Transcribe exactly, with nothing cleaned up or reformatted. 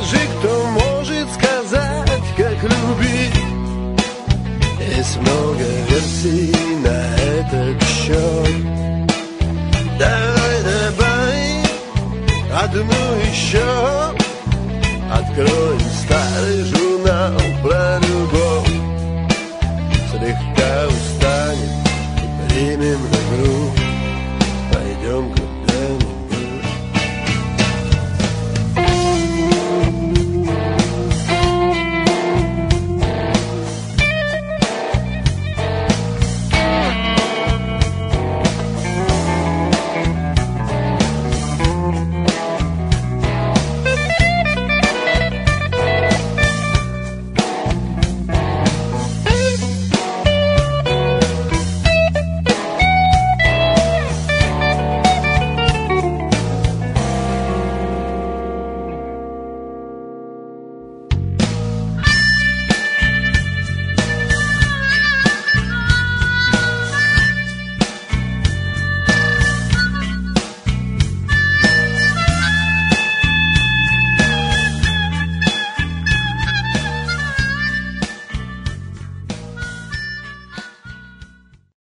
Скажи, кто может сказать, как любить. Есть много версий на этот счет. Давай добавим одну еще. Откроем старый журнал про